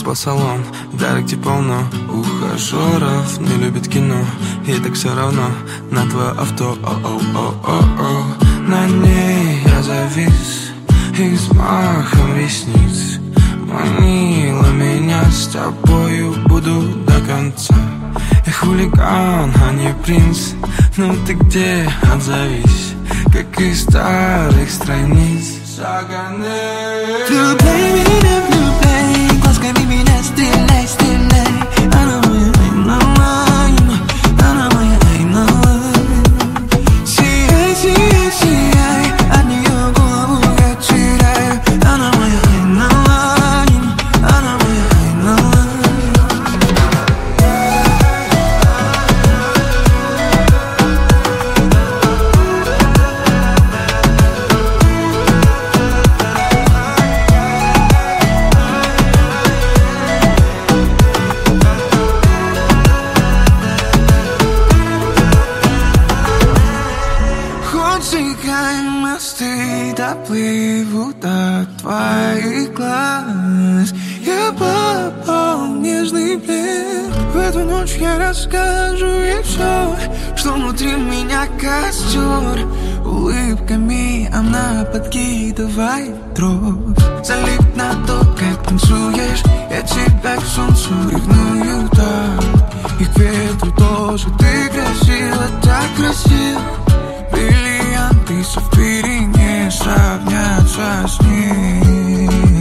спа-салон, дарик где полно ухажеров, не любит кино, и так все равно на твое авто. На ней я завис и взмахом ресниц манила меня, с тобою буду до конца. Я хулиган, а не принц, ну ты где, отзовись, как из старых страниц. Влюбляй меня, влюбляй, глазками меня стреляй, стреляй. Она моя айналайн, она моя айналайн. Сияй, сияй, сияй, от нее голову я теряю. Она моя айналайн, она моя айналайн. Мосты доплывут от твоих глаз. Я попал в нежный плен. В эту ночь я расскажу ей все, что внутри меня костер. Улыбками она подкидывает дров. Залип на то, как танцуешь, я тебя к солнцу ревную так. И к ветру тоже ты красива, так красива. Бриллианты сапфиры не сравнятся с ней.